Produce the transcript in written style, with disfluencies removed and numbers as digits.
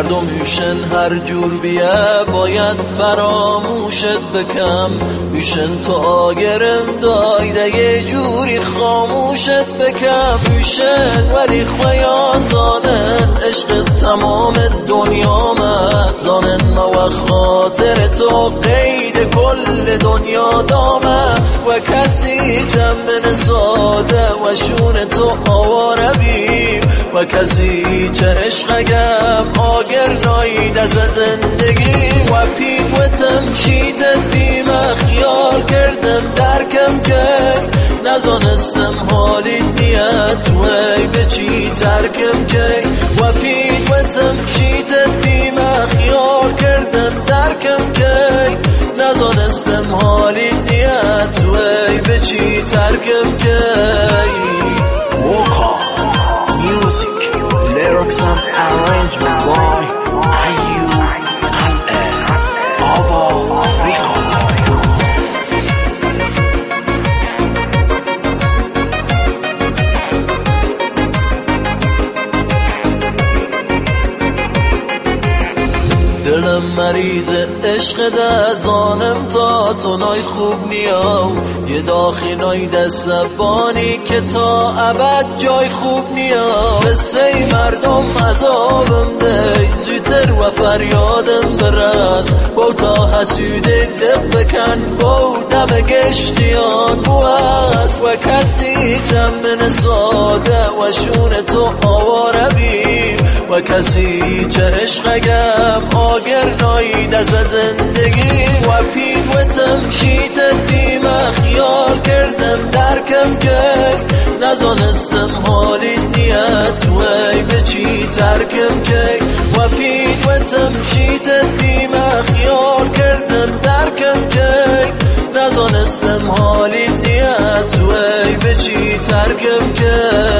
مردم میشن هر جور بیه باید فراموشت بکم میشن تو آگرم دایده یه جوری خاموشت بکم میشن ولی خویان زانن عشق تمام دنیا من زانن ما و خاطر تو قید کل دنیا دامه و کسی چمن ساده و شون تو آواره بیم و کسی چه عشقگم آگر ناید از زندگی و پید و تمشیتت بیم خیال کردم درکم که نزانستم حالی نیت وی به چی ترکم که و پید و تمشیتت بیم خیال کردم درکم که نزانستم حالی نیت وی به چی ترکم که Woka Music Lyrics and Arrangement by Ayub Ava Rico دلم مریض عشق ده زانم تا تو نای خوب نیاو یه داخی نای دستبانی که تا ابد جای خوب نیاو قصه مردم عذابم ده زیتر و فریادم برس با تا حسود دق بکن با دم گشتیان بوست و کسی چمن ساده و شون تو آواره بیم و کسی چه عشقگم آگر ناید از زندگی و پید و تمشیتت بیم خیال کردم درکم که نزانستم حالی نیت وی به چی ترکم که و پید و تمشیتت بیم خیال کردم درکم که نزانستم حالی نیت وی به چی ترکم که